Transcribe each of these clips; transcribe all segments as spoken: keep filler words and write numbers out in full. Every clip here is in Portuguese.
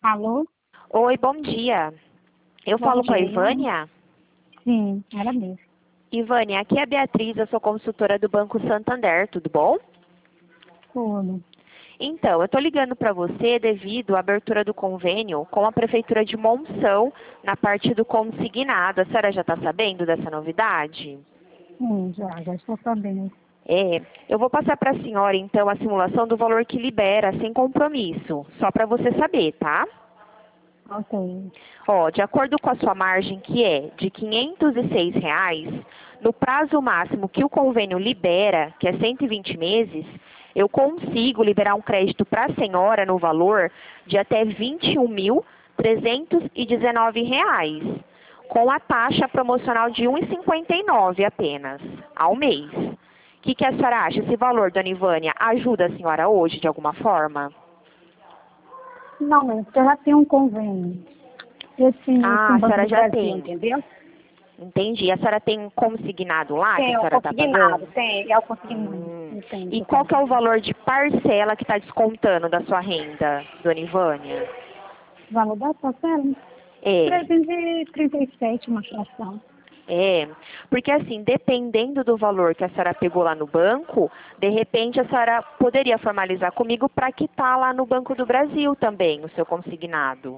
Alô? Oi, bom dia. Eu Bom falo com a dia. Ivânia? Sim, era mesmo. Ivânia, aqui é a Beatriz, eu sou consultora do Banco Santander, tudo bom? Tudo. Então, eu estou ligando para você devido à abertura do convênio com a Prefeitura de Monção na parte do consignado. A senhora já está sabendo dessa novidade? Sim, já, já estou sabendo. É, eu vou passar para a senhora, então, a simulação do valor que libera, sem compromisso, só para você saber, tá? Ok. Ó, de acordo com a sua margem, que é de quinhentos e seis reais, no prazo máximo que o convênio libera, que é cento e vinte meses, eu consigo liberar um crédito para a senhora no valor de até vinte e um mil trezentos e dezenove reais, com a taxa promocional de um real e cinquenta e nove apenas, ao mês. O que, que a senhora acha? Esse valor, dona Ivânia, ajuda a senhora hoje de alguma forma? Não, mas eu já tenho um convênio. Esse Ah, com o a Banco senhora do já Brasil, tem. entendeu? Entendi. A senhora tem consignado lá que Tem, a é o senhora está consignado, pagando? tem, é o consignado. Hum. Eu tenho, E eu qual tenho. que é o valor de parcela que está descontando da sua renda, dona Ivânia? O valor da parcela? É, trezentos e trinta e sete, uma fração. é. Porque assim, dependendo do valor que a senhora pegou lá no banco, de repente a senhora poderia formalizar comigo para quitar lá no Banco do Brasil também o seu consignado.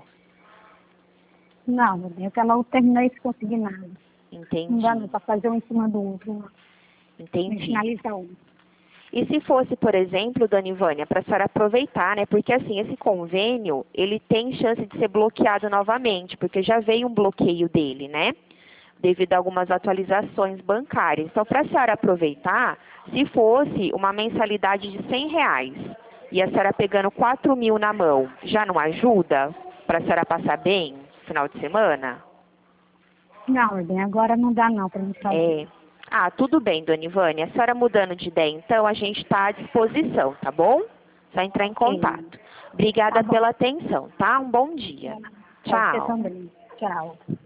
Não, eu quero logo terminar esse consignado. Não dá não, Entendi, para fazer um em cima do outro. Não. Me entendi. finaliza um. E se fosse, por exemplo, dona Ivânia, para a senhora aproveitar, né? Porque assim, esse convênio, ele tem chance de ser bloqueado novamente, porque já veio um bloqueio dele, né? Devido a algumas atualizações bancárias. Então, para a senhora aproveitar, se fosse uma mensalidade de cem reais e a senhora pegando quatro mil na mão, já não ajuda para a senhora passar bem no final de semana? Não, bem, agora não dá não para me fazer. É. Ah, tudo bem, dona Ivânia. A senhora mudando de ideia, então, a gente está à disposição, tá bom? Só entrar em Ok. contato. Tá Obrigada bom. pela atenção, tá? Um bom dia. Pode ser Tchau. também. Tchau.